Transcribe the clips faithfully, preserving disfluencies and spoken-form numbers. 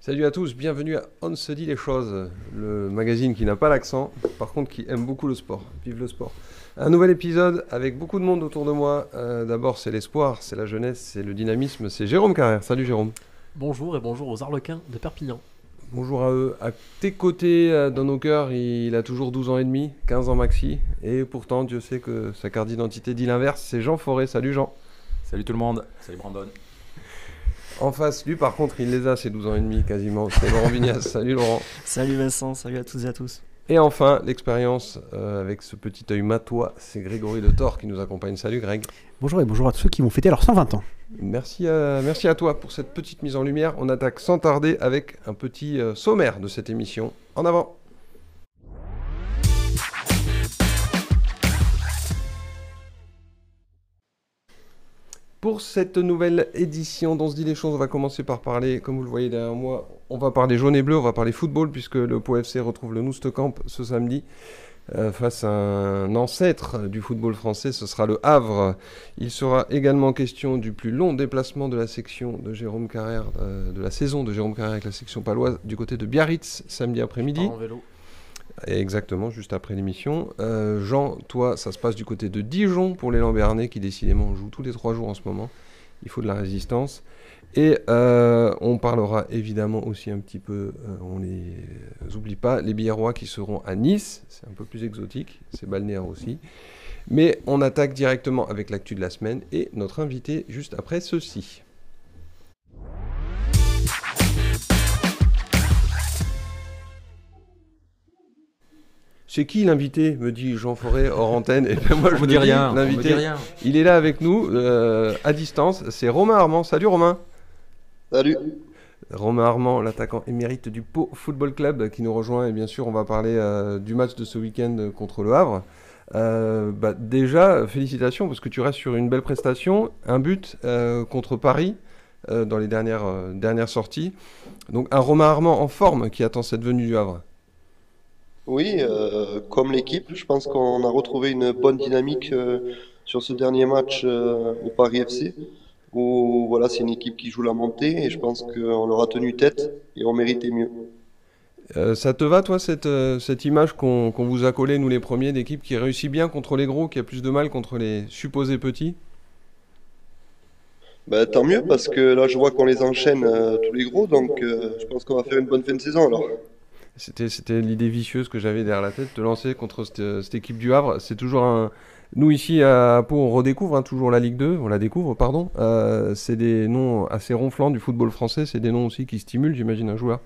Salut à tous, bienvenue à On se dit les choses, le magazine qui n'a pas l'accent, par contre qui aime beaucoup le sport. Vive le sport. Un nouvel épisode avec beaucoup de monde autour de moi. Euh, D'abord c'est l'espoir, c'est la jeunesse, c'est le dynamisme, c'est Jérôme Carrère. Salut Jérôme. Bonjour et bonjour aux Arlequins de Perpignan. Bonjour à eux. À tes côtés, euh, dans nos cœurs, il a toujours douze ans et demi, quinze ans maxi. Et pourtant, Dieu sait que sa carte d'identité dit l'inverse, c'est Jean Forêt. Salut Jean. Salut tout le monde. Salut Brandon. En face, lui par contre, il les a, ses douze ans et demi quasiment. C'est Laurent Vignas. Salut Laurent. Salut Vincent, salut à toutes et à tous. Et enfin, l'expérience euh, avec ce petit œil matois, c'est Grégory Le Thor qui nous accompagne. Salut Greg. Bonjour et bonjour à tous ceux qui vont fêter leurs cent vingt ans. Merci à, merci à toi pour cette petite mise en lumière. On attaque sans tarder avec un petit euh, sommaire de cette émission. En avant. Pour cette nouvelle édition d'On se dit les choses, on va commencer par parler, comme vous le voyez derrière moi, on va parler jaune et bleu, on va parler football puisque le Pau F C retrouve le Noustecamp ce samedi. Euh, face à un ancêtre du football français, ce sera le Havre. Il sera également question du plus long déplacement de la section de Jérôme Carrère, euh, de la saison de Jérôme Carrère avec la section paloise du côté de Biarritz, samedi après-midi. En vélo. Exactement, juste après l'émission. Euh, Jean, toi, ça se passe du côté de Dijon pour les Lambernais qui décidément jouent tous les trois jours en ce moment. Il faut de la résistance. Et euh, on parlera évidemment aussi un petit peu, euh, on les oublie pas, les Biarrois qui seront à Nice, c'est un peu plus exotique, c'est balnéaire aussi. Mais on attaque directement avec l'actu de la semaine et notre invité juste après ceci. C'est qui l'invité, me dit Jean Forêt hors antenne. Et ben moi, on je me dis dit rien. L'invité, on me dit rien. Il est là avec nous, euh, à distance. C'est Romain Armand. Salut Romain. Salut. Romain Armand, l'attaquant émérite du Pau Football Club, qui nous rejoint. Et bien sûr, on va parler euh, du match de ce week-end contre le Havre. Euh, bah, déjà, félicitations, parce que tu restes sur une belle prestation. Un but euh, contre Paris euh, dans les dernières, euh, dernières sorties. Donc un Romain Armand en forme qui attend cette venue du Havre. Oui, euh, comme l'équipe, je pense qu'on a retrouvé une bonne dynamique euh, sur ce dernier match euh, au Paris F C, où voilà, c'est une équipe qui joue la montée et je pense qu'on leur a tenu tête et on méritait mieux. Euh, ça te va, toi, cette, euh, cette image qu'on qu'on vous a collée, nous les premiers, d'équipe qui réussit bien contre les gros, qui a plus de mal contre les supposés petits? Bah, tant mieux parce que là je vois qu'on les enchaîne euh, tous les gros, donc euh, je pense qu'on va faire une bonne fin de saison alors. C'était, c'était l'idée vicieuse que j'avais derrière la tête, de lancer contre cette, cette équipe du Havre. C'est toujours un... Nous, ici, à Pau, on redécouvre hein, toujours la Ligue deux, on la découvre, pardon. Euh, c'est des noms assez ronflants du football français, c'est des noms aussi qui stimulent, j'imagine, un joueur.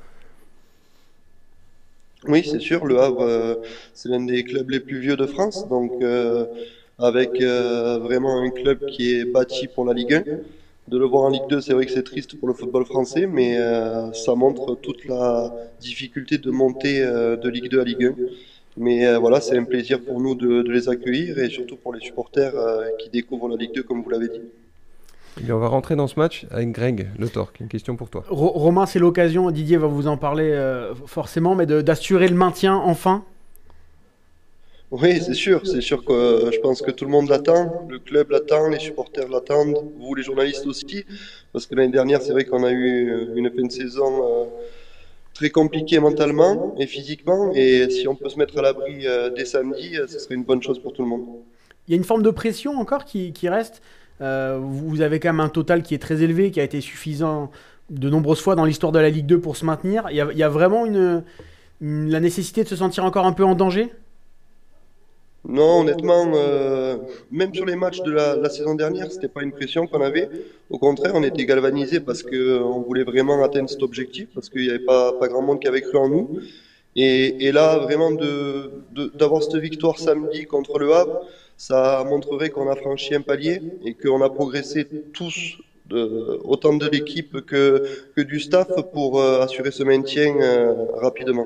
Oui, c'est sûr, Le Havre, euh, c'est l'un des clubs les plus vieux de France, donc euh, avec euh, vraiment un club qui est bâti pour la Ligue un. De le voir en Ligue deux, c'est vrai que c'est triste pour le football français, mais euh, ça montre toute la difficulté de monter euh, de Ligue deux à Ligue un. Mais euh, voilà, c'est un plaisir pour nous de, de les accueillir et surtout pour les supporters euh, qui découvrent la Ligue deux, comme vous l'avez dit. Et on va rentrer dans ce match avec Greg Le Thor, qui a une question pour toi. Ro- Romain, c'est l'occasion, Didier va vous en parler euh, forcément, mais de- d'assurer le maintien enfin. Oui, c'est sûr, c'est sûr que euh, je pense que tout le monde l'attend, le club l'attend, les supporters l'attendent, vous les journalistes aussi, parce que l'année dernière, c'est vrai qu'on a eu une fin de saison euh, très compliquée mentalement et physiquement, et si on peut se mettre à l'abri euh, dès samedi, euh, ce serait une bonne chose pour tout le monde. Il y a une forme de pression encore qui, qui reste. Euh, vous vous avez quand même un total qui est très élevé, qui a été suffisant de nombreuses fois dans l'histoire de la Ligue deux pour se maintenir. Il y a, il y a vraiment une, une- la nécessité de se sentir encore un peu en danger. Non, honnêtement, euh, même sur les matchs de la, la saison dernière, c'était pas une pression qu'on avait. Au contraire, on était galvanisés parce que euh, on voulait vraiment atteindre cet objectif, parce qu'il n'y avait pas, pas grand monde qui avait cru en nous. Et, et là, vraiment, de, de- d'avoir cette victoire samedi contre le Havre, ça montrerait qu'on a franchi un palier et qu'on a progressé tous, de, autant de l'équipe que, que du staff, pour euh, assurer ce maintien euh, rapidement.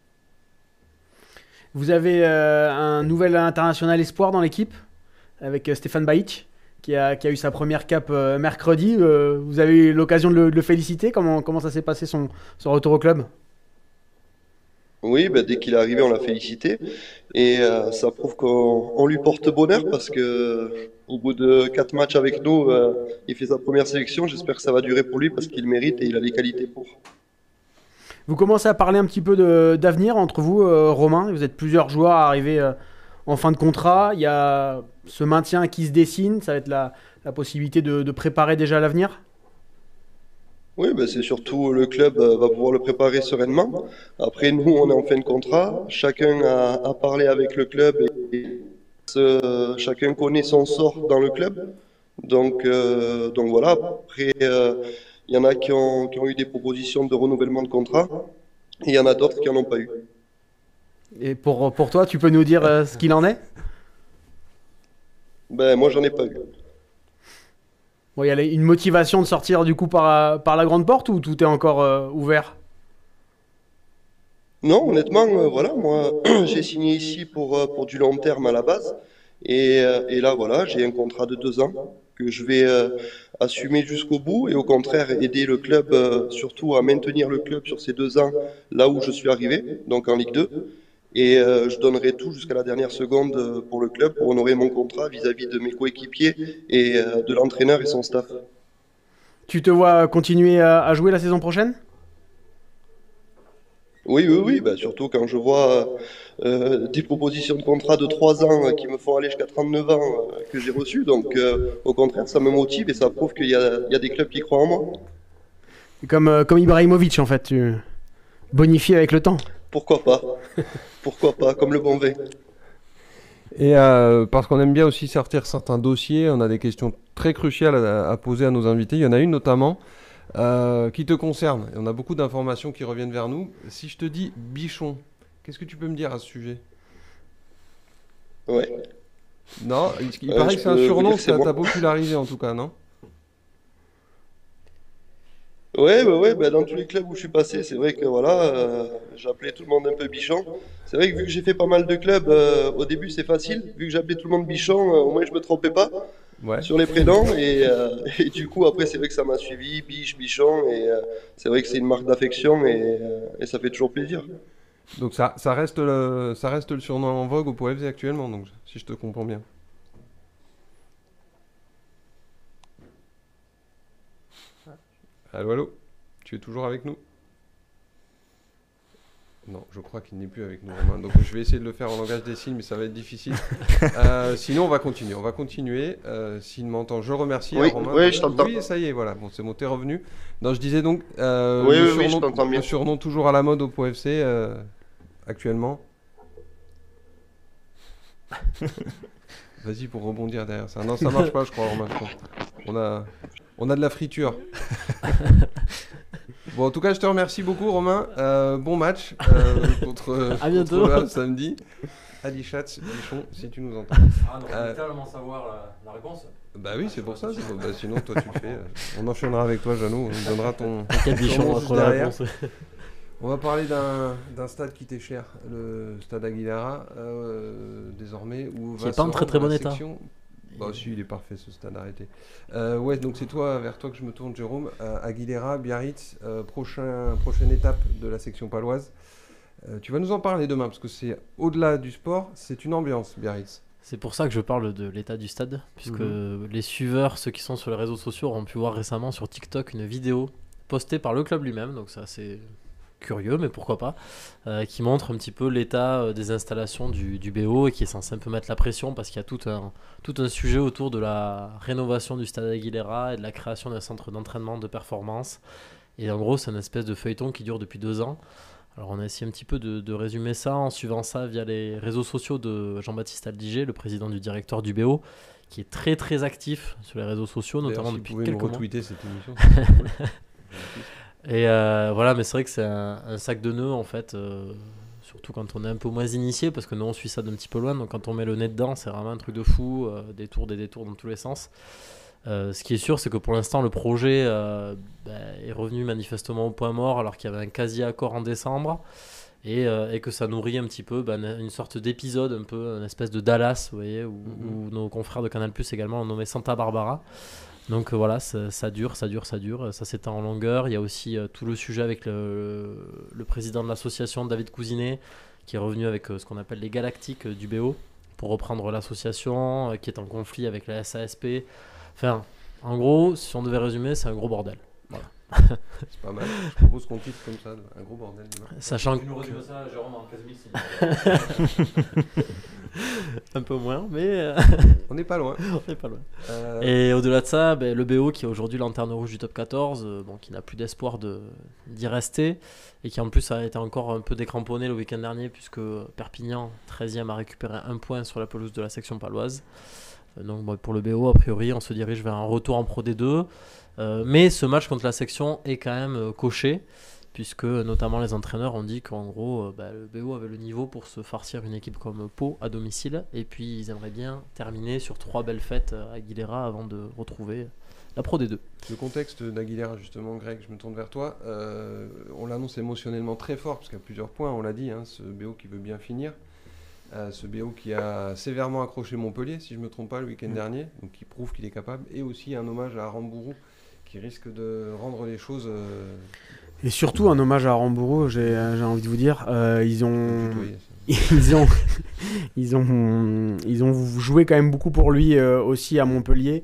Vous avez euh, un nouvel international espoir dans l'équipe, avec euh, Stéphane Bajic, qui a, qui a eu sa première cape euh, mercredi. Euh, vous avez eu l'occasion de le, de le féliciter. Comment, comment ça s'est passé son, son retour au club? Oui, ben, dès qu'il est arrivé, on l'a félicité. Et euh, ça prouve qu'on on lui porte bonheur parce que au bout de quatre matchs avec nous, euh, il fait sa première sélection. J'espère que ça va durer pour lui parce qu'il mérite et il a les qualités pour. Vous commencez à parler un petit peu de- d'avenir entre vous, euh, Romain. Vous êtes plusieurs joueurs à arriver euh, en fin de contrat. Il y a ce maintien qui se dessine. Ça va être la, la possibilité de, de préparer déjà l'avenir. Oui, ben c'est surtout le club euh, va pouvoir le préparer sereinement. Après, nous, on est en fin de contrat. Chacun a, a parlé avec le club et, et euh, chacun connaît son sort dans le club. Donc, euh, donc voilà. Après, euh, il y en a qui ont, qui ont eu des propositions de renouvellement de contrat et il y en a d'autres qui n'en ont pas eu. Et pour, pour toi, tu peux nous dire euh, ce qu'il en est? Ben, moi, j'en ai pas eu. Bon, il y a une motivation de sortir du coup par, par la grande porte ou tout est encore euh, ouvert? Non, honnêtement, euh, voilà, moi, j'ai signé ici pour, euh, pour du long terme à la base. Et, euh, et là, voilà, j'ai un contrat de deux ans que je vais euh, assumer jusqu'au bout et au contraire aider le club, euh, surtout à maintenir le club sur ces deux ans là où je suis arrivé, donc en Ligue deux. Et euh, je donnerai tout jusqu'à la dernière seconde euh, pour le club pour honorer mon contrat vis-à-vis de mes coéquipiers et euh, de l'entraîneur et son staff. Tu te vois continuer à, à jouer la saison prochaine? Oui, oui, oui, bah, surtout quand je vois euh, des propositions de contrat de trois ans euh, qui me font aller jusqu'à trente-neuf ans euh, que j'ai reçues. Donc, euh, au contraire, ça me motive et ça prouve qu'il y a, il y a des clubs qui croient en moi. Comme, euh, comme Ibrahimovic en fait, tu bonifies avec le temps. Pourquoi pas? Pourquoi pas? Comme le bon vin. Et euh, parce qu'on aime bien aussi sortir certains dossiers, on a des questions très cruciales à, à poser à nos invités. Il y en a une notamment euh, qui te concerne. Et on a beaucoup d'informations qui reviennent vers nous. Si je te dis Bichon, qu'est-ce que tu peux me dire à ce sujet? Ouais. Non, il, il Euh, paraît je que c'est un peux vous surnom dire que que c'est t'as moi. t'as popularisé en tout cas, non? Ouais, ouais, ouais, bah, dans tous les clubs où je suis passé, c'est vrai que voilà, euh, j'appelais tout le monde un peu Bichon. C'est vrai que vu que j'ai fait pas mal de clubs, euh, au début c'est facile. Vu que j'appelais tout le monde Bichon, euh, au moins je me trompais pas Ouais. sur les prénoms. Et, euh, et du coup, après, c'est vrai que ça m'a suivi, Biche, Bichon. Et euh, c'est vrai que c'est une marque d'affection et, euh, et ça fait toujours plaisir. Donc ça, ça, reste le, ça reste le surnom en vogue au P O F C actuellement, donc, si je te comprends bien. Allô, allô? Tu es toujours avec nous? Non, je crois qu'il n'est plus avec nous, Romain. Donc je vais essayer de le faire en langage des signes, mais ça va être difficile. Euh, sinon, on va continuer. On va continuer. Euh, S'il m'entend, je remercie Oui, hein, Romain. oui, je t'entends. Oui, ça y est, voilà. Bon, c'est bon, t'es revenu. Non, je disais donc euh, Oui, le, oui, surnom, oui, je t'entends bien. le surnom toujours à la mode au P O F C euh, actuellement. Vas-y pour rebondir derrière ça. Non, ça marche pas, je crois, Romain. je crois. On a, on a de la friture. Bon, en tout cas, je te remercie beaucoup, Romain. Euh, bon match euh, contre, À bientôt. contre le Havre samedi. Ali Schatz, Bichon, si tu nous entends. Ah, non, on Euh, veut tellement savoir la, la réponse. Bah oui, c'est pour ça. c'est pour- bah, sinon, toi, tu le fais. euh, On enchaînera avec toi, Jeannot. On nous donnera ton. Quel ton bichon nom entre juste la derrière. réponse. On va parler d'un d'un stade qui t'est cher, le stade Aguilera, euh, désormais. Où Qui va est pas se en très, rendre très bon la état. section- Bah si, il est parfait ce stade, arrêtez. Euh, ouais, donc c'est toi, vers toi que je me tourne, Jérôme. Euh, Aguilera, Biarritz, euh, prochain, prochaine étape de la section paloise. Euh, tu vas nous en parler demain, parce que c'est au-delà du sport, c'est une ambiance, Biarritz. C'est pour ça que je parle de l'état du stade, puisque Mhm. les suiveurs, ceux qui sont sur les réseaux sociaux, auront pu voir récemment sur TikTok une vidéo postée par le club lui-même, donc c'est assez curieux, mais pourquoi pas, euh, qui montre un petit peu l'état euh, des installations du, du B O et qui est censé un peu mettre la pression parce qu'il y a tout un, tout un sujet autour de la rénovation du stade Aguilera et de la création d'un centre d'entraînement de performance. Et en gros, c'est une espèce de feuilleton qui dure depuis deux ans. Alors on a essayé un petit peu de, de résumer ça en suivant ça via les réseaux sociaux de Jean-Baptiste Aldiger, le président du directeur du B O, qui est très très actif sur les réseaux sociaux, D'ailleurs, notamment si vous depuis pouvez quelques nous mois. retweeter cette émission. c'est cool. Et euh, voilà, mais c'est vrai que c'est un, un sac de nœuds en fait, euh, surtout quand on est un peu moins initié, parce que nous on suit ça d'un petit peu loin, donc quand on met le nez dedans, c'est vraiment un truc de fou, euh, des tours, des détours dans tous les sens. Euh, ce qui est sûr, c'est que pour l'instant, le projet euh, bah, est revenu manifestement au point mort, alors qu'il y avait un quasi-accord en décembre, et, euh, et que ça nourrit un petit peu bah, une une sorte d'épisode, un peu une espèce de Dallas, vous voyez, où, Mhm. où nos confrères de Canal+ également ont nommé Santa Barbara. Donc euh, voilà, ça, ça dure, ça dure, ça dure, ça s'étend en longueur. Il y a aussi euh, tout le sujet avec le, le président de l'association, David Cousinet, qui est revenu avec euh, ce qu'on appelle les Galactiques euh, du B O, pour reprendre l'association, euh, qui est en conflit avec la S A S P. Enfin, en gros, si on devait résumer, c'est un gros bordel. C'est pas mal. Je propose qu'on titre comme ça, un gros bordel. Sachant Tu nous que... résumes ça, Jérôme, en quinze minutes, c'est un peu moins, mais euh, On n'est pas loin. on est pas loin. Euh, Et au-delà de ça, ben, le B O qui est aujourd'hui lanterne rouge du top quatorze, euh, bon, qui n'a plus d'espoir de, d'y rester, et qui en plus a été encore un peu décramponné le week-end dernier, puisque Perpignan, treizième, a récupéré un point sur la pelouse de la section paloise. Euh, donc bon, pour le B O, a priori, on se dirige vers un retour en Pro D deux. Euh, mais ce match contre la section est quand même euh, coché, puisque notamment les entraîneurs ont dit qu'en gros, euh, bah, le B O avait le niveau pour se farcir une équipe comme Pau à domicile, et puis ils aimeraient bien terminer sur trois belles fêtes à Aguilera avant de retrouver la Pro D deux. Le contexte d'Aguilera, justement, Greg, je me tourne vers toi. Euh, on l'annonce émotionnellement très fort, parce qu'il y a plusieurs points, on l'a dit, hein, ce B O qui veut bien finir. Euh, ce B O qui a sévèrement accroché Montpellier, si je ne me trompe pas, le week-end mmh. dernier, donc qui prouve qu'il est capable, et aussi un hommage à Aramburu, qui risque de rendre les choses... Euh... Et surtout un hommage à Aramburu, j'ai, j'ai envie de vous dire, euh, ils ont... Ils ont, ils, ont, ils ont joué quand même beaucoup pour lui euh, aussi à Montpellier.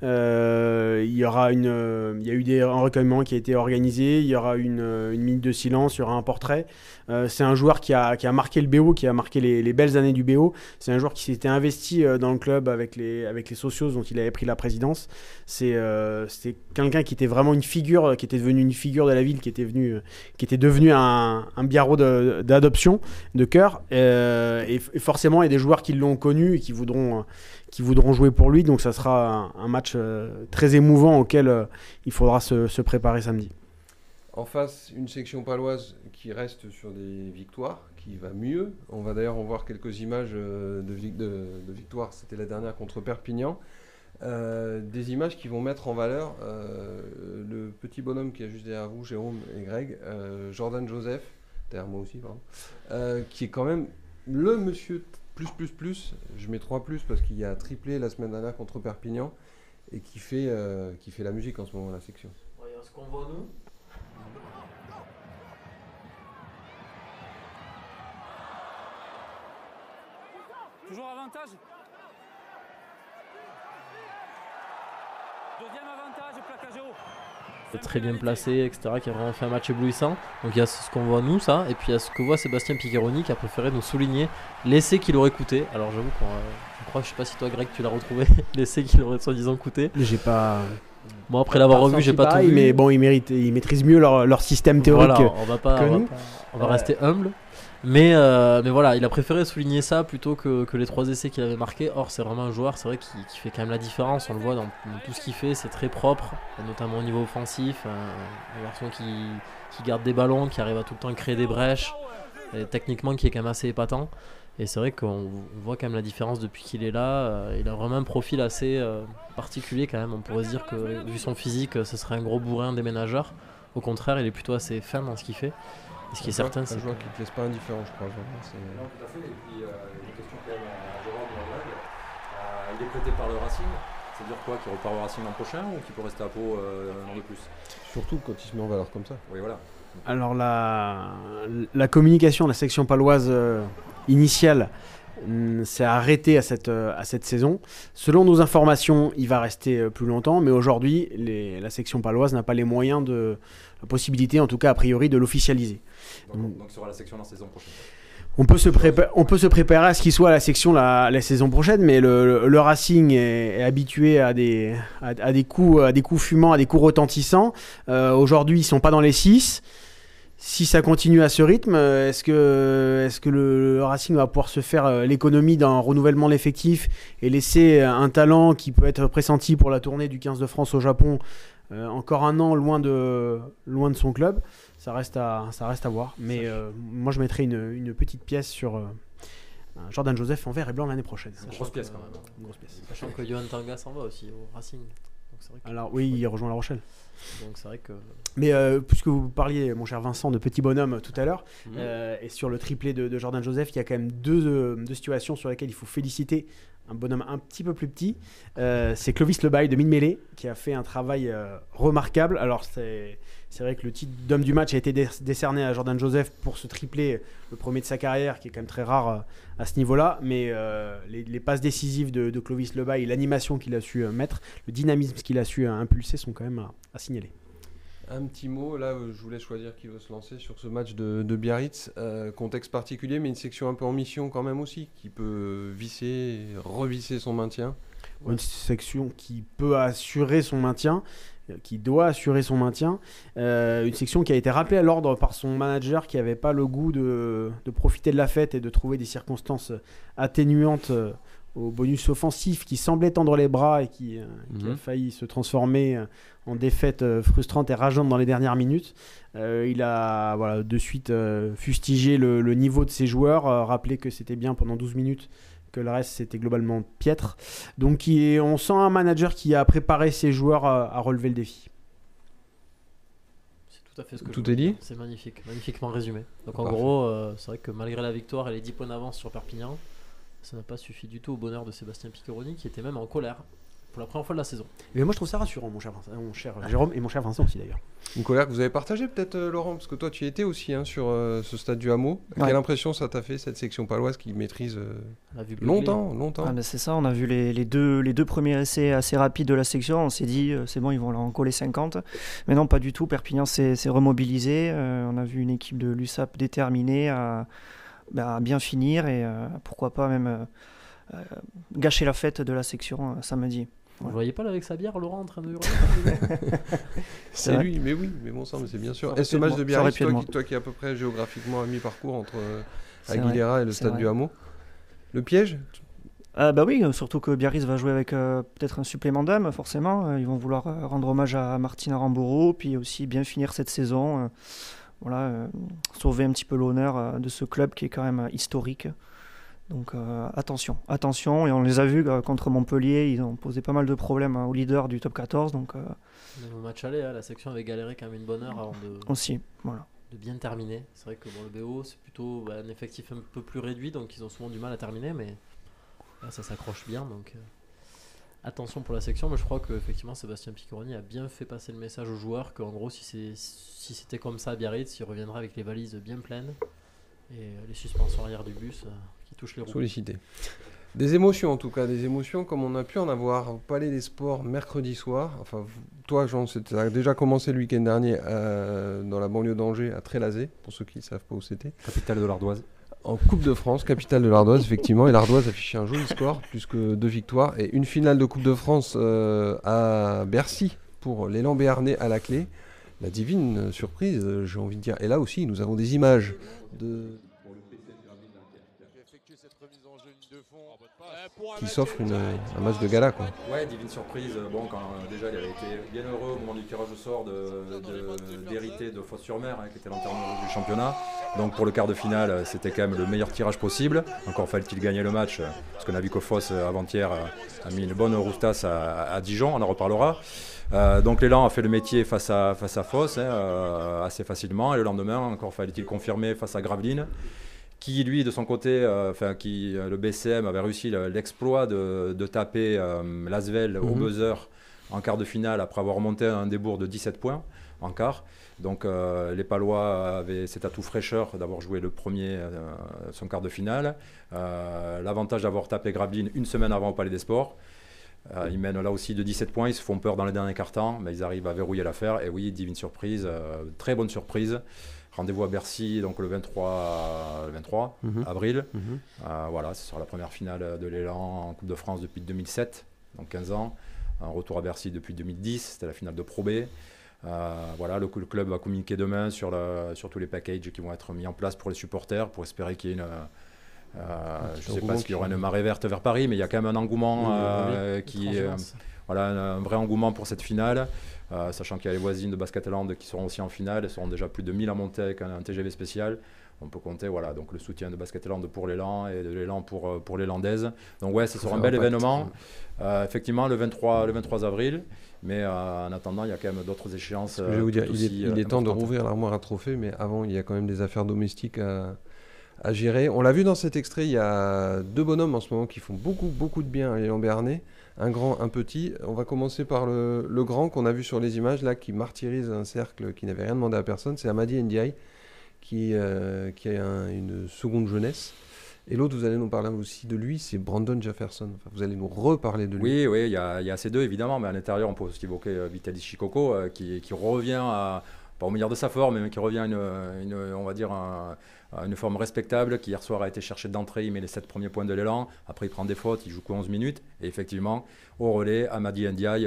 Euh, il y aura une, euh, il y a eu des, un recueillement qui a été organisé, il y aura une, une minute de silence, il y aura un portrait. Euh, c'est un joueur qui a, qui a marqué le B O, qui a marqué les, les belles années du B O. C'est un joueur qui s'était investi euh, dans le club avec les, avec les socios dont il avait pris la présidence. C'est, euh, c'est quelqu'un qui était vraiment une figure, qui était devenu une figure de la ville, qui était, venu, qui était devenu un, un biarro de, d'adoption, de cœur. Euh, et, et forcément, il y a des joueurs qui l'ont connu et qui voudront... qui voudront jouer pour lui, donc ça sera un, un match euh, très émouvant auquel euh, il faudra se, se préparer samedi. En face, une section paloise qui reste sur des victoires, qui va mieux. On va d'ailleurs en voir quelques images euh, de, de, de victoires, c'était la dernière contre Perpignan. Euh, des images qui vont mettre en valeur euh, le petit bonhomme qui est juste derrière vous, Jérôme et Greg, euh, Jordan Joseph, derrière moi aussi, pardon, euh, qui est quand même le monsieur... Plus, plus, plus, je mets trois plus parce qu'il y a triplé la semaine dernière contre Perpignan et qui fait, euh, qui fait la musique en ce moment, la section. Regarde ce qu'on voit nous. Toujours avantage. Deuxième avantage, plaquage haut. Très bien placé, et cetera, qui a vraiment fait un match éblouissant. Donc il y a ce qu'on voit nous, ça, et puis il y a ce que voit Sébastien Piccheroni qui a préféré nous souligner l'essai qu'il aurait coûté. Alors j'avoue qu'on euh, je crois, je sais pas si toi Greg tu l'as retrouvé, l'essai qu'il aurait soi-disant coûté. J'ai pas. Bon après l'avoir revu, j'ai pas pareil, tout vu. Mais bon, ils méritent, ils maîtrisent mieux leur, leur système théorique. Voilà, on va pas, que on va, nous. pas, on va Euh, rester humble. Mais, euh, mais voilà, il a préféré souligner ça plutôt que, que les trois essais qu'il avait marqués. Or, c'est vraiment un joueur, c'est vrai, qui, qui fait quand même la différence. On le voit dans, dans tout ce qu'il fait, c'est très propre, notamment au niveau offensif. Un, un garçon qui, qui garde des ballons, qui arrive à tout le temps créer des brèches, et techniquement qui est quand même assez épatant. Et c'est vrai qu'on on voit quand même la différence depuis qu'il est là. Euh, il a vraiment un profil assez euh, particulier quand même. On pourrait se dire que, vu son physique, ce serait un gros bourrin déménageur. Au contraire, il est plutôt assez fin dans ce qu'il fait. Et ce qui est certain, c'est un joueur qui ne te laisse pas indifférent, je crois. Vraiment, c'est... Non, tout à fait. Et puis, euh, une question quand même à Jérôme ou à Greg. Euh, il est prêté par le Racing. C'est-à-dire quoi, qu'il repart au Racing l'an prochain ou qu'il peut rester à Pau euh, un an de plus? Surtout quand il se met en valeur comme ça. Oui, voilà. Alors la, la communication de la section paloise euh, initiale hum, s'est arrêtée à cette, euh, à cette saison. Selon nos informations, il va rester euh, plus longtemps, mais aujourd'hui, les, la section paloise n'a pas les moyens de, la possibilité, en tout cas a priori, de l'officialiser. Donc, donc, il sera la section la saison prochaine. On peut, se prépa- on peut se préparer à ce qu'il soit à la section la, la saison prochaine, mais le, le, le Racing est, est habitué à des, à, à, des coups, à des coups fumants, à des coups retentissants. Euh, aujourd'hui, ils ne sont pas dans les six. Si ça continue à ce rythme, est-ce que, est-ce que le, le Racing va pouvoir se faire l'économie d'un renouvellement de l'effectif et laisser un talent qui peut être pressenti pour la tournée du quinze de France au Japon euh, encore un an loin de, loin de son club? Ça reste à, ça reste à voir. Mais euh, moi, je mettrais une, une petite pièce sur euh, Jordan Joseph en vert et blanc l'année prochaine. C'est une grosse pièce quand même. Une grosse pièce. Sachant que Johan Tanga s'en va aussi au Racing. Donc c'est vrai que... Alors oui, il rejoint La Rochelle. Donc c'est vrai que... Mais euh, puisque vous parliez, mon cher Vincent, de petit bonhomme tout à l'heure, Mmh. euh, et sur le triplé de, de Jordan Joseph, il y a quand même deux, euh, deux situations sur lesquelles il faut féliciter un bonhomme un petit peu plus petit. Euh, c'est Clovis Lebaille de Mine-Mêlée qui a fait un travail euh, remarquable. Alors c'est, c'est vrai que le titre d'homme du match a été dé- décerné à Jordan Joseph pour ce triplé, le premier de sa carrière, qui est quand même très rare euh, à ce niveau-là. Mais euh, les, les passes décisives de, de Clovis Lebaille, l'animation qu'il a su euh, mettre, le dynamisme qu'il a su euh, impulser sont quand même à, à signaler. Un petit mot, là euh, je vous laisse choisir qui veut se lancer sur ce match de, de Biarritz. Euh, contexte particulier, mais une section un peu en mission quand même aussi, qui peut visser, revisser son maintien. Une section qui peut assurer son maintien, euh, qui doit assurer son maintien. Euh, une section qui a été rappelée à l'ordre par son manager qui n'avait pas le goût de, de profiter de la fête et de trouver des circonstances atténuantes euh, au bonus offensif qui semblait tendre les bras et qui, euh, qui Mhm. a failli se transformer euh, en défaite euh, frustrante et rageante dans les dernières minutes. Euh, il a voilà, de suite euh, fustigé le, le niveau de ses joueurs, euh, rappelé que c'était bien pendant douze minutes, que le reste c'était globalement piètre. Donc il est- on sent un manager qui a préparé ses joueurs à, à relever le défi. C'est tout à fait ce que Tout je est voulais dit dire. C'est magnifique, magnifiquement résumé. Donc en Parfait. gros, euh, c'est vrai que malgré la victoire et les dix points d'avance sur Perpignan, ça n'a pas suffi du tout au bonheur de Sébastien Piccheroni qui était même en colère pour la première fois de la saison. Mais moi je trouve ça rassurant, mon cher, Vincent- mon cher Jérôme et mon cher Vincent aussi d'ailleurs. Une colère que vous avez partagée peut-être, euh, Laurent, parce que toi tu y étais aussi hein, sur euh, ce stade du Hameau. Ouais. Quelle impression ça t'a fait, cette section paloise qui maîtrise euh, On a vu beugler. longtemps, longtemps Ah, ben, c'est ça, on a vu les, les deux, les deux premiers essais assez rapides de la section. On s'est dit, euh, c'est bon, ils vont leur en coller cinquante. Mais non, pas du tout. Perpignan s'est s'est remobilisé. Euh, on a vu une équipe de l'U S A P déterminée à, bah, à bien finir et euh, pourquoi pas même euh, euh, gâcher la fête de la section euh, samedi. Vous le voyez pas là avec sa bière, Laurent, en train de hurler C'est vrai. lui, mais oui, mais bon sang, mais c'est bien sûr. aurait Et ce pu match être de moi. Ça aurait Biarritz, pu être toi, moi. qui, toi qui es à peu près géographiquement à mi-parcours entre euh, C'est Aguilera et le c'est stade vrai. du Hameau, le piège Ah bah oui, surtout que Biarritz va jouer avec euh, peut-être un supplément d'âme, forcément. Euh, Ils vont vouloir euh, rendre hommage à Martin Aramburu, puis aussi bien finir cette saison. euh, voilà, euh, sauver un petit peu l'honneur euh, de ce club qui est quand même euh, historique. Donc euh, attention, attention. Et on les a vus euh, contre Montpellier, ils ont posé pas mal de problèmes hein, au leader du top quatorze. Donc euh, Même au match aller, hein, la section avait galéré quand même une bonne heure avant de, aussi, voilà. de bien terminer. C'est vrai que bon, le B O c'est plutôt bah, un effectif un peu plus réduit, donc ils ont souvent du mal à terminer, mais là ça s'accroche bien. Donc euh, attention pour la section, mais je crois que effectivement Sébastien Piccheroni a bien fait passer le message aux joueurs qu'en gros si c'est si c'était comme ça à Biarritz, il reviendra avec les valises bien pleines et euh, les suspensions arrière du bus euh, qui touchent les roues. sollicité. Des émotions en tout cas, des émotions comme on a pu en avoir au Palais des Sports mercredi soir. Enfin, vous- toi Jean, c'était- ça a déjà commencé le week-end dernier euh, dans la banlieue d'Angers, à Trélazé, pour ceux qui ne savent pas où c'était. Capitale de l'Ardoise. En Coupe de France, capitale de l'Ardoise, effectivement, et l'Ardoise affichait un joli score, plus que deux victoires, et une finale de Coupe de France euh, à Bercy pour l'élan béarnais à la clé. La divine surprise, euh, j'ai envie de dire. Et là aussi, nous avons des images de... qui s'offre une- un match de gala, quoi. Ouais, divine surprise. Bon, quand euh, déjà il avait été bien heureux au moment du tirage au sort de- de- d'hériter de, Fos-sur-Mer, hein, qui était l'enterrement du championnat. Donc pour le quart de finale, euh, c'était quand même le meilleur tirage possible. Encore fallait-il gagner le match, euh, parce qu'on a vu que Fos euh, avant-hier euh, a mis une bonne roustasse à, à Dijon, on en reparlera. Euh, donc l'élan a fait le métier face à, face à Fos hein, euh, assez facilement. Et le lendemain, encore fallait-il confirmer face à Gravelines, qui lui de son côté, euh, enfin qui euh, le B C M avait réussi le- l'exploit de, de taper euh, l'Asvel au Mhm. buzzer en quart de finale après avoir remonté un débours de dix-sept points en quart. Donc euh, les Palois avaient cet atout fraîcheur d'avoir joué le premier euh, son quart de finale. Euh, L'avantage d'avoir tapé Gravelines une semaine avant au Palais des Sports. Euh, ils mènent là aussi de dix-sept points, ils se font peur dans les derniers quart-temps, mais ils arrivent à verrouiller l'affaire. Et oui, divine surprise, euh, très bonne surprise. Rendez-vous à Bercy donc le vingt-trois, le vingt-trois Mhm. avril. Mhm. Euh, voilà, ce sera la première finale de l'élan en Coupe de France depuis deux mille sept, donc quinze ans. Un retour à Bercy depuis deux mille dix, c'était la finale de Pro B. Euh, voilà, le, le club va communiquer demain sur, le, sur tous les packages qui vont être mis en place pour les supporters, pour espérer qu'il y ait une... euh, je ne sais engouement pas s'il y aura qui- une marée verte vers Paris, mais il y a quand même un engouement Oui, euh, Les qui est... transhumance. Voilà, un, un vrai engouement pour cette finale, euh, sachant qu'il y a les voisines de Basketland qui seront aussi en finale. Elles seront déjà plus de mille à monter avec un, un T G V spécial. On peut compter voilà, donc le soutien de Basketland pour l'élan et de l'élan pour, euh, pour les Landaises. Donc ouais, ce sera un Ça bel impact. événement. Euh, effectivement, le vingt-trois, le vingt-trois avril. Mais euh, en attendant, il y a quand même d'autres échéances. Je vais vous dire, tout il est, aussi, il euh, est temps de importantes. rouvrir l'armoire à trophées, mais avant, il y a quand même des affaires domestiques à, à gérer. On l'a vu dans cet extrait, il y a deux bonhommes en ce moment qui font beaucoup, beaucoup de bien à l'élan béarnais. Un grand, un petit. On va commencer par le, le grand qu'on a vu sur les images, là, qui martyrise un cercle qui n'avait rien demandé à personne. C'est Amadi Ndiaye, qui, euh, qui a un- une seconde jeunesse Et l'autre, vous allez nous parler aussi de lui, c'est Brandon Jefferson. Enfin, vous allez nous reparler de lui. Oui, oui, il y a, y a ces deux évidemment, mais à l'intérieur, on peut aussi évoquer euh, Vitaly Chikoko euh, qui, qui revient à, pas au meilleur de sa forme, mais qui revient à une, une, on va dire un, à une forme respectable, qui hier soir a été cherché d'entrée, il met les sept premiers points de l'élan, après il prend des fautes, il joue que onze minutes, et effectivement, au relais, Amadi Ndiaye,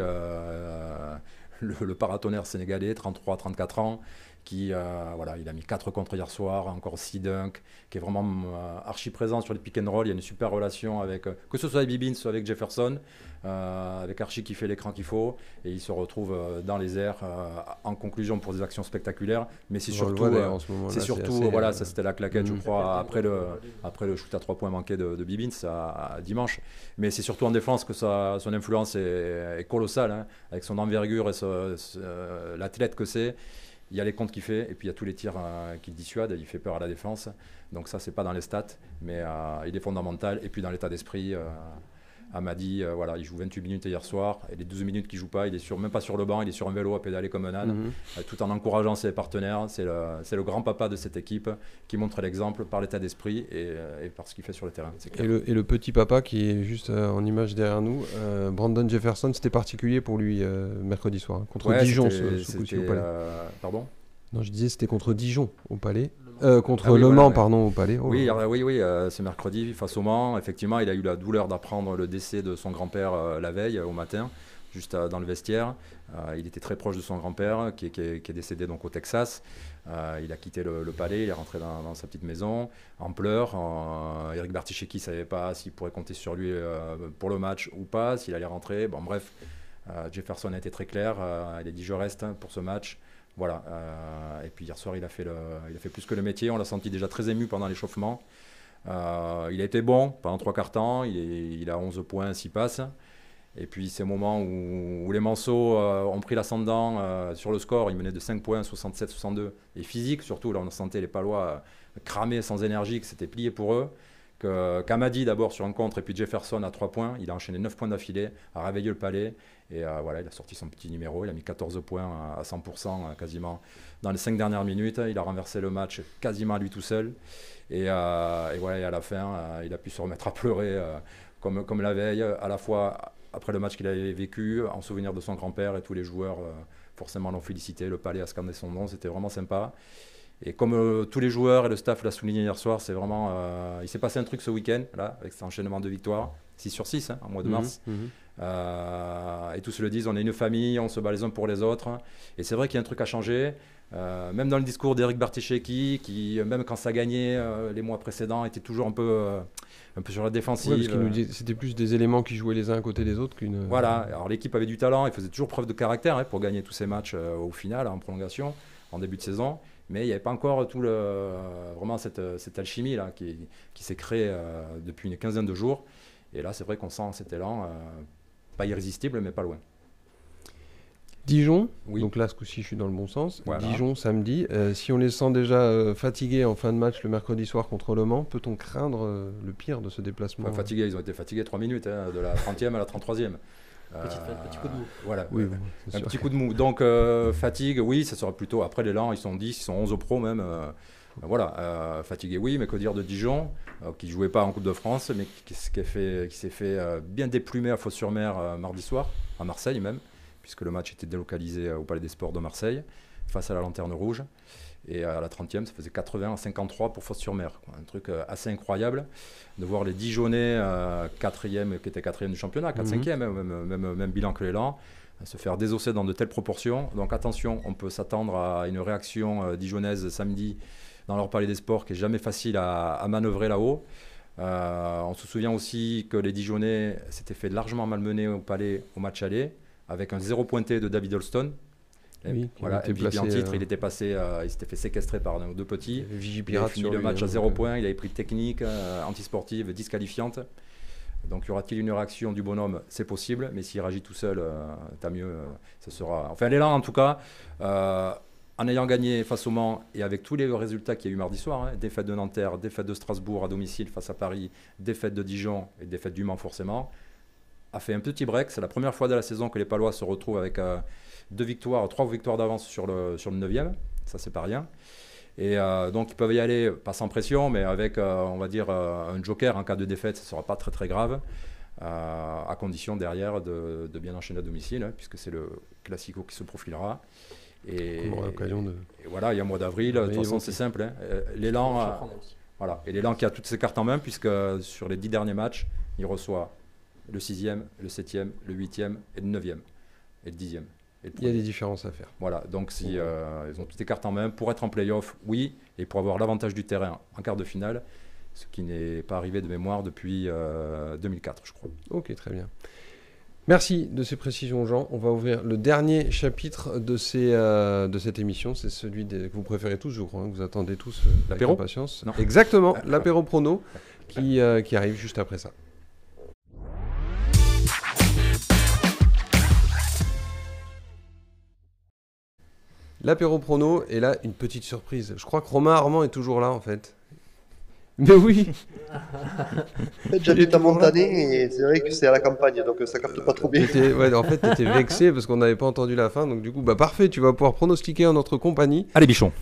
euh, le, le paratonnerre sénégalais, trente-trois à trente-quatre ans, qui euh, voilà, il a mis quatre contre hier soir, encore six dunks, qui est vraiment euh, archi présent sur les pick and roll. Il y a une super relation avec, euh, que ce soit avec Bibin, soit avec Jefferson, euh, avec Archie qui fait l'écran qu'il faut, et il se retrouve euh, dans les airs euh, en conclusion pour des actions spectaculaires. Mais c'est surtout, euh, c'est surtout, c'est voilà, euh, ça c'était la claquette, mmh. je crois, après le, après le shoot à trois points manqué de, de Bibin, ça dimanche. Mais c'est surtout en défense que ça, son influence est, est colossale, hein, avec son envergure et ce, ce, euh, l'athlète que c'est. Il y a les comptes qu'il fait et puis il y a tous les tirs euh, qu'il dissuade, il fait peur à la défense. Donc ça, c'est pas dans les stats, mais euh, il est fondamental. Et puis dans l'état d'esprit, euh, Amadi, euh, voilà, il joue vingt-huit minutes hier soir. Et les douze minutes qu'il joue pas, il est sur, même pas sur le banc, il est sur un vélo à pédaler comme un âne, mm-hmm. euh, tout en encourageant ses partenaires. C'est le, c'est le grand papa de cette équipe qui montre l'exemple par l'état d'esprit et, euh, et par ce qu'il fait sur le terrain. Et le, et le petit papa qui est juste euh, en image derrière nous, euh, Brandon Jefferson, c'était particulier pour lui euh, mercredi soir, hein, contre ouais, Dijon ce, ce coup-ci au Palais. Euh, pardon Non, je disais c'était contre Dijon au Palais. Euh, contre ah oui, Le voilà, Mans, ouais. pardon, au Palais. Oh. Oui, alors, oui, oui, euh, ce mercredi face au Mans, effectivement, il a eu la douleur d'apprendre le décès de son grand-père euh, la veille euh, au matin, juste euh, dans le vestiaire. Euh, il était très proche de son grand-père qui, qui, est, qui est décédé donc au Texas. Euh, il a quitté le, le Palais, il est rentré dans, dans sa petite maison en pleurs. Euh, Eric Barticheki ne savait pas s'il pourrait compter sur lui euh, pour le match ou pas, s'il allait rentrer. Bon, bref, euh, Jefferson a été très clair. Euh, il a dit je reste pour ce match. Voilà, euh, et puis hier soir il a, fait le, il a fait plus que le métier, on l'a senti déjà très ému pendant l'échauffement. Euh, il a été bon pendant trois quarts temps, il, est, il a onze points, six passes. Et puis ces moments où, où les Manceaux euh, ont pris l'ascendant euh, sur le score, ils menaient de cinq points, soixante-sept à soixante-deux. Et physique surtout, là on sentait les Palois euh, cramés, sans énergie, que c'était plié pour eux. Que, qu'Amadi d'abord sur un contre et puis Jefferson à trois points, il a enchaîné neuf points d'affilée, a réveillé le Palais et euh, voilà, il a sorti son petit numéro, il a mis quatorze points à cent pour cent euh, quasiment dans les cinq dernières minutes, il a renversé le match quasiment à lui tout seul et, euh, et, ouais, et à la fin euh, il a pu se remettre à pleurer euh, comme, comme la veille, à la fois après le match qu'il avait vécu, en souvenir de son grand-père et tous les joueurs euh, forcément l'ont félicité, le Palais a scandé son nom, c'était vraiment sympa. Et comme euh, tous les joueurs et le staff l'a souligné hier soir, c'est vraiment, euh, il s'est passé un truc ce week-end, là, avec cet enchaînement de victoires, six sur six, hein, en mois de mars. Mmh, mmh. Euh, et tous se le disent, on est une famille, on se bat les uns pour les autres. Et c'est vrai qu'il y a un truc à changer. Euh, même dans le discours d'Eric Barticheki, qui, même quand ça gagnait euh, les mois précédents, était toujours un peu, euh, un peu sur la défensive. Ouais, parce qu'il nous dit, c'était plus des éléments qui jouaient les uns à côté des autres qu'une... Voilà, alors l'équipe avait du talent, il faisait toujours preuve de caractère hein, pour gagner tous ces matchs euh, au final, en prolongation, en début de saison. Mais il n'y avait pas encore tout le, vraiment cette, cette alchimie là, qui, qui s'est créée euh, depuis une quinzaine de jours. Et là, c'est vrai qu'on sent cet élan, euh, pas irrésistible, mais pas loin. Dijon, oui. Donc là, ce coup-ci, je suis dans le bon sens. Voilà. Dijon, samedi. Euh, si on les sent déjà euh, fatigués en fin de match le mercredi soir contre Le Mans, peut-on craindre euh, le pire de ce déplacement? Enfin, fatigués, ils ont été fatigués trois minutes, hein, de la trentième à la trente-troisième. Petit, euh, petit coup de mou. Voilà, oui, euh, bon, un sûr. petit coup de mou. Donc, euh, fatigue, oui, ça sera plutôt après l'élan. Ils sont dix, ils sont onze au pro même. Euh, euh, voilà, euh, fatigué, oui, mais que dire de Dijon, euh, qui ne jouait pas en Coupe de France, mais qui, qui, fait, qui s'est fait euh, bien déplumer à Fos-sur-Mer euh, mardi soir, à Marseille même, puisque le match était délocalisé euh, au Palais des Sports de Marseille, face à la Lanterne Rouge. Et à la trentième, ça faisait quatre-vingts à cinquante-trois pour Fos-sur-Mer. Un truc euh, assez incroyable de voir les Dijonais, euh, quatrième, qui étaient quatrième du championnat, quatre cinquième, mm-hmm. même, même, même bilan que l'élan, se faire désosser dans de telles proportions. Donc attention, on peut s'attendre à une réaction euh, dijonnaise samedi dans leur Palais des Sports qui n'est jamais facile à, à manœuvrer là-haut. Euh, on se souvient aussi que les Dijonais s'étaient fait largement malmener au Palais au match aller, avec un zéro pointé de David Holston. Oui, voilà, M V P en titre, euh... il était passé, euh, il s'était fait séquestrer par nos deux petits. Il a fini le match lui, à zéro point, il avait pris technique, euh, antisportive, disqualifiante. Donc y aura-t-il une réaction du bonhomme? C'est possible, mais s'il réagit tout seul, euh, tant mieux. Euh, ça sera. Enfin, l'élan en tout cas, euh, en ayant gagné face au Mans et avec tous les résultats qu'il y a eu mardi soir, hein, défaite de Nanterre, défaite de Strasbourg à domicile face à Paris, défaite de Dijon et défaite du Mans forcément, a fait un petit break. C'est la première fois de la saison que les Palois se retrouvent avec euh, deux victoires, trois victoires d'avance sur le, sur le neuvième. Ça, c'est pas rien. Et euh, donc ils peuvent y aller, pas sans pression, mais avec, euh, on va dire, euh, un joker en cas de défaite, ça ne sera pas très très grave, euh, à condition derrière de, de bien enchaîner à domicile, hein, puisque c'est le classico qui se profilera. Et, On aura l'occasion de... et voilà, il y a un mois d'avril, de toute façon c'est simple. Hein. Euh, L'élan, euh, voilà. Et l'élan qui a toutes ses cartes en main, puisque sur les dix derniers matchs, il reçoit le sixième, le septième, le huitième et le neuvième, et le dixième. Et le Il y a des différences à faire. Voilà, donc si euh, ils ont toutes les cartes en main pour être en play-off, oui, et pour avoir l'avantage du terrain en quart de finale, ce qui n'est pas arrivé de mémoire depuis euh, deux mille quatre, je crois. Ok, très bien. Merci de ces précisions, Jean. On va ouvrir le dernier chapitre de, ces, euh, de cette émission. C'est celui des, que vous préférez tous, je crois, hein, que vous attendez tous euh, avec L'apéro impatience. Non. Exactement, l'apéro prono qui, euh, qui arrive juste après ça. L'apéro prono, et là, une petite surprise. Je crois que Romain Armand est toujours là, en fait. Mais oui. En fait, j'habite à Montané et c'est vrai que c'est à la campagne, donc ça capte pas trop bien. T'étais- ouais, en fait, tu étais vexé parce qu'on n'avait pas entendu la fin. Donc, du coup, bah, parfait, tu vas pouvoir pronostiquer en notre compagnie. Allez, bichon.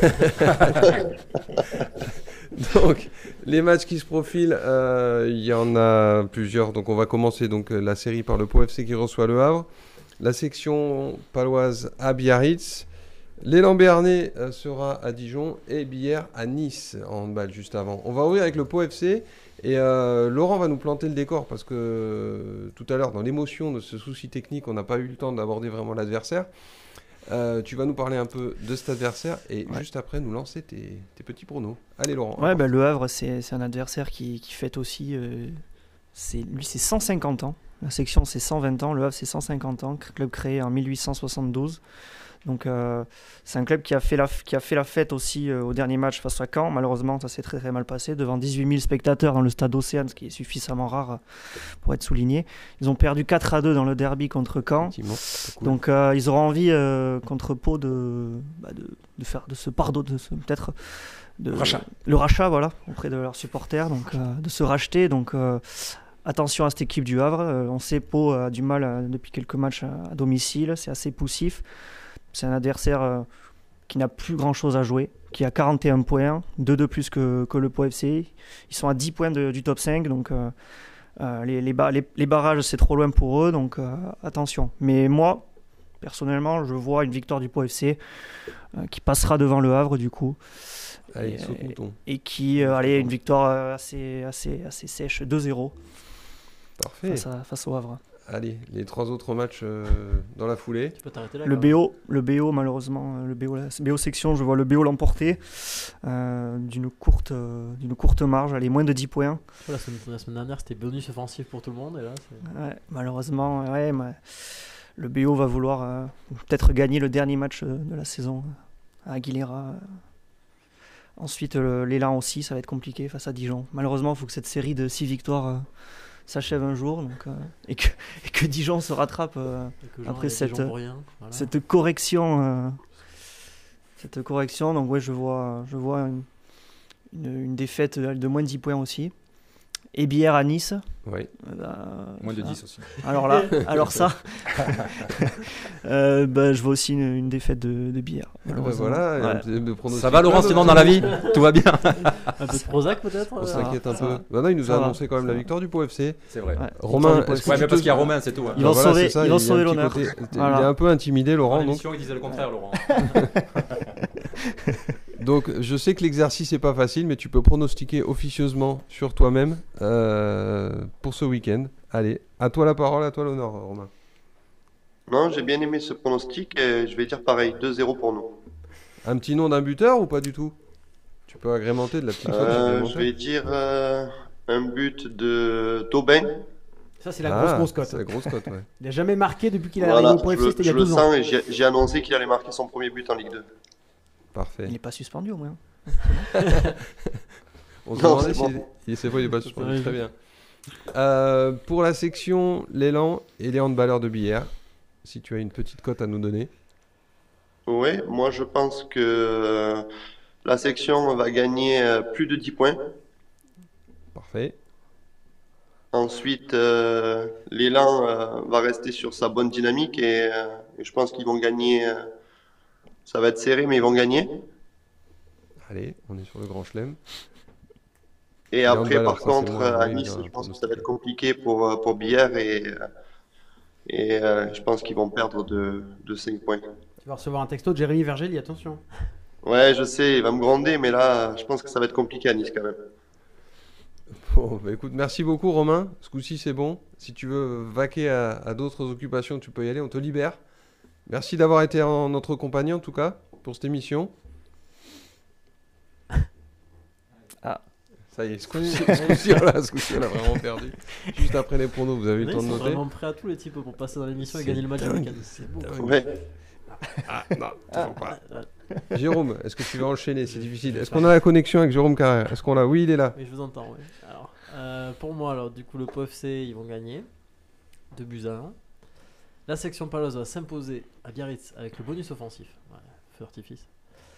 Donc, les matchs qui se profilent, euh, il y en a plusieurs. Donc, on va commencer donc, euh, la série par le Pau F C qui reçoit Le Havre. La section paloise à Biarritz. L'élan béarnais euh, sera à Dijon et Billère à Nice en handball juste avant. On va ouvrir avec le Pau F C et euh, Laurent va nous planter le décor parce que euh, tout à l'heure, dans l'émotion de ce souci technique, on n'a pas eu le temps d'aborder vraiment l'adversaire. Euh, tu vas nous parler un peu de cet adversaire et Ouais. juste après nous lancer tes, tes petits pronos. Allez Laurent. Ouais, bah, Le Havre, c'est c'est un adversaire qui, qui fête aussi. euh, c'est- lui, c'est cent cinquante ans. La section, c'est cent vingt ans. Le Havre, c'est cent cinquante ans. Club créé en mille huit cent soixante-douze. Donc, euh, c'est un club qui a fait la, f- qui a fait la fête aussi euh, au dernier match face à Caen. Malheureusement, ça s'est très très mal passé. Devant dix-huit mille spectateurs dans le stade Océane, ce qui est suffisamment rare euh, pour être souligné. Ils ont perdu quatre à deux dans le derby contre Caen. Effectivement, c'est cool. Donc euh, ils auront envie euh, contre Pau de, bah, de, de faire de se pardonner, de se- peut-être de Rachat. le rachat voilà auprès de leurs supporters, donc euh, de se racheter. Donc euh, attention à cette équipe du Havre. Euh, on sait Pau a du mal euh, depuis quelques matchs à, à domicile, c'est assez poussif. C'est un adversaire euh, qui n'a plus grand chose à jouer, qui a quarante et un points, deux de plus que, que le Pau F C. Ils sont à dix points de- du top cinq, donc euh, euh, les, les, ba- les- les barrages, c'est trop loin pour eux, donc euh, attention. Mais moi, personnellement, je vois une victoire du Pau F C euh, qui passera devant le Havre, du coup. Allez, et, saute-mouton. et qui, euh, allez, une victoire euh, assez, assez, assez sèche, deux zéro Parfait. face, à- face au Havre. Allez, les trois autres matchs euh, dans la foulée. Tu peux t'arrêter là. Le quand même. B O, le B O malheureusement, euh, le B O, la B O section, je vois le B O l'emporter euh, d'une courte, euh, d'une courte marge, allez, moins de dix points. La semaine, la semaine dernière, c'était bonus offensif pour tout le monde. Et là, c'est- Ouais, malheureusement, ouais, mais le B O va vouloir euh, peut-être gagner le dernier match euh, de la saison euh, à Aguilera. Ensuite, euh, l'élan aussi, ça va être compliqué face à Dijon. Malheureusement, il faut que cette série de six victoires euh, s'achève un jour donc, euh, et, que, et que Dijon se rattrape. euh, et que genre, Après il y a des cette- gens pour rien, voilà. cette correction euh, cette correction donc ouais je vois je vois une, une, une défaite de moins de dix points aussi et Billère à Nice Oui. euh, bah, Moins de ça- dix aussi. alors là alors ça euh, bah, je vois aussi une, une défaite de, de Billère Ah bah malheureusement. voilà, Ouais. un petit- de pronostic. Ça va, Laurent, plein sinon de- dans la vie Tout va bien. Un peu de Prozac peut-être On euh, s'inquiète un ça peu. va. Bah non, il nous Ça a va. annoncé quand même Ça la va. victoire du Pau F C. C'est vrai. Ouais. Romain, Victoire du est-ce que Ouais, tu mais te- parce qu'il y a Romain, c'est tout. hein. Ils Bah vont voilà, sauver- c'est ça, ils vont il est un sauver petit l'honneur. côté- Voilà. Il est un peu intimidé, Dans Laurent. Donc, l'émission, il disait le contraire, Laurent. donc, je sais que l'exercice n'est pas facile, mais tu peux pronostiquer officieusement sur toi-même euh, pour ce week-end. Allez, à toi la parole, à toi l'honneur, Romain. Non, j'ai bien aimé ce pronostic et je vais dire pareil, deux zéro pour nous. Un petit nom d'un buteur ou pas du tout? Tu peux agrémenter de la petite faute Euh, je supplémentaire. vais dire euh, un but de d'Aubin. Ça, c'est la Ah, grosse grosse cote. C'est la grosse cote, ouais. Il n'a jamais marqué depuis qu'il est Voilà, arrivé au Pau F C, je, c'était il y a je le douze ans. sens et j'ai j'ai annoncé qu'il allait marquer son premier but en Ligue deux. Parfait. il n'est pas suspendu au moins On se Non, demandait c'est si bon. il c'est pas, il est pas suspendu. Ouais. Très bien. Euh, pour la section l'élan et les handballeurs de Billère, si tu as une petite cote à nous donner. Oui, moi je pense que euh, la section va gagner euh, plus de dix points. Parfait. Ensuite, euh, l'élan euh, va rester sur sa bonne dynamique et, euh, et je pense qu'ils vont gagner. euh, ça va être serré, mais ils vont gagner. Allez, on est sur le Grand Chelem. Et Et après, handball, par forcément, contre, à oui, Nice, il y a je pense un que ça va être compliqué pour, euh, pour Billard et, et euh, je pense qu'ils vont perdre de, de cinq points. Tu vas recevoir un texto de Jérémy Vergely, attention. Ouais, je sais, il va me gronder, mais là, je pense que ça va être compliqué à Nice quand même. Bon, bah écoute, merci beaucoup Romain. Ce coup-ci, c'est bon. Si tu veux vaquer à, à d'autres occupations, tu peux y aller. On te libère. Merci d'avoir été en notre compagnie, en tout cas, pour cette émission. Ah. Ça y est, ce coup-ci, ce coup-ci, on l'a- ce coup-ci, on l'a vraiment perdu. Juste après les pronos, vous avez eu le Ils temps de sont noter. vraiment prêts à tous les types pour passer dans l'émission et C'est gagner le match du dingue, week-end. c'est C'est beau. dingue. Ouais. Ah, non, toujours pas. Jérôme, est-ce que tu vas enchaîner? C'est difficile. Est-ce qu'on a la connexion avec Jérôme Carrère? Est-ce qu'on l'a? Oui, il est là. Oui, je vous entends, oui. Alors, euh, pour moi, alors, du coup, le P O F C, ils vont gagner. deux buts à un. La section paloise va s'imposer à Biarritz avec le bonus offensif. Ouais, feu d'artifice.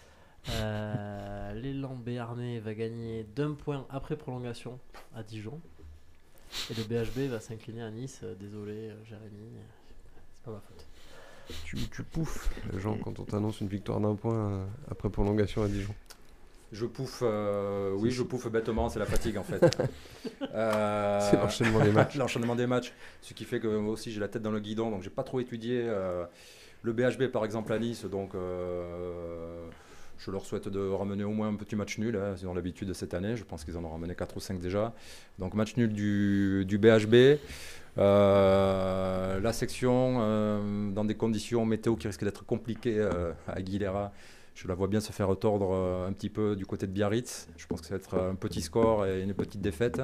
Euh, L'élan béarnais va gagner d'un point après prolongation à Dijon. Et le B H B va s'incliner à Nice. Euh, Désolé, euh, Jérémy, c'est pas ma faute. Tu, tu pouffes, Jean, quand on t'annonce une victoire d'un point euh, après prolongation à Dijon. Je pouffe, euh, oui, je pouffe bêtement, c'est la fatigue en fait. Euh, C'est l'enchaînement des matchs. L'enchaînement des matchs, ce qui fait que moi aussi j'ai la tête dans le guidon, donc j'ai pas trop étudié euh, le B H B par exemple à Nice, donc euh, je leur souhaite de ramener au moins un petit match nul, hein, ils ont l'habitude cette année, je pense qu'ils en ont ramené quatre ou cinq déjà. Donc match nul du, du B H B. Euh, la section euh, dans des conditions météo qui risquent d'être compliquées euh, à Aguilera. Je la vois bien se faire tordre euh, un petit peu du côté de Biarritz. Je pense que ça va être un petit score et une petite défaite.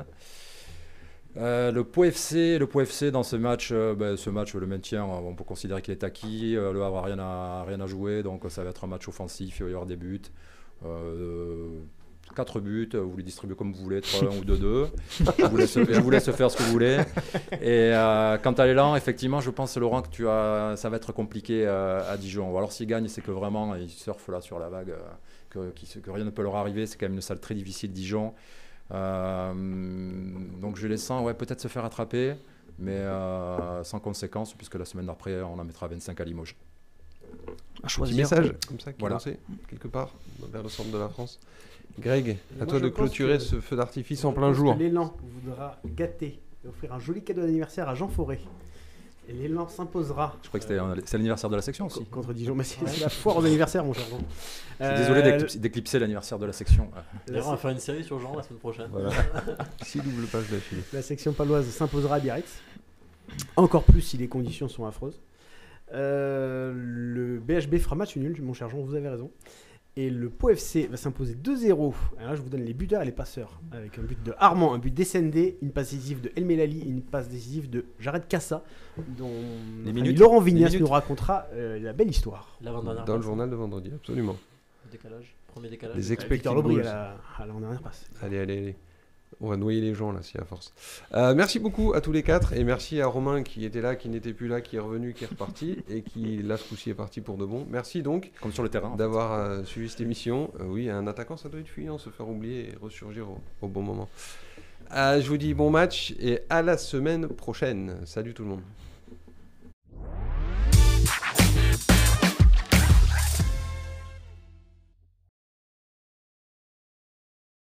Euh, le Pau F C, le Pau F C dans ce match, euh, ben, ce match, le maintien, on peut considérer qu'il est acquis. Euh, le Havre n'a rien à, rien à jouer, donc ça va être un match offensif. Il va y avoir des buts. Euh, quatre buts, vous les distribuez comme vous voulez, trois un ou deux deux. Je vous laisse, je vous laisse faire ce que vous voulez. Et euh, quant à l'élan, effectivement, je pense, Laurent, que tu as, ça va être compliqué euh, à Dijon. Ou alors s'ils gagnent, c'est que vraiment, ils surfent là sur la vague, euh, que, qui, que rien ne peut leur arriver. C'est quand même une salle très difficile, Dijon. Euh, donc je les sens ouais, peut-être se faire attraper, mais euh, sans conséquence, puisque la semaine d'après, on en mettra vingt-cinq à Limoges. À Petit choisir. message comme ça qui est Voilà. lancé quelque part vers le centre de la France. Greg, à Moi, toi je de pense clôturer que- ce feu d'artifice Je en plein pense jour. que L'élan voudra gâter et offrir un joli cadeau d'anniversaire à Jean Forêt. Et l'élan s'imposera. Je crois que c'était un- c'est l'anniversaire de la section aussi. Co- contre Dijon. Mais c'est c'est la foire aux anniversaires, mon cher Jean. Je suis Euh, désolé d'éclipser- d'éclipser l'anniversaire de la section. D'ailleurs, on va faire une série sur Jean la semaine prochaine. Voilà. Six doubles pages d'affilée. La section paloise s'imposera à Biarritz. Encore plus si les conditions sont affreuses. Euh, le B H B fera match nul, mon cher Jean, vous avez raison. Et le Pau F C va s'imposer deux zéro. Alors là, je vous donne les buteurs et les passeurs. Avec un but de Armand, un but d'Essendé, une passe décisive de El Melali et une passe décisive de Jared Cassa, dont Les notre minutes. ami Laurent Les Vignas minutes. nous racontera euh, la belle histoire. L'avant-dernière Dans le passe. journal de vendredi, absolument. Décalage. Premier décalage. Les Euh, expected Victor Lobry à goals. la, à l'avant-dernière passe. Allez, allez, allez. On va noyer les gens là, si à force. Euh, merci beaucoup à tous les quatre et merci à Romain qui était là, qui n'était plus là, qui est revenu, qui est reparti et qui là ce coup-ci est parti pour de bon. Merci donc Comme sur le terrain. en fait. d'avoir euh, suivi cette émission. Euh, oui, un attaquant ça doit être fuyant, se faire oublier et ressurgir au, au bon moment. Euh, je vous dis bon match et à la semaine prochaine. Salut tout le monde.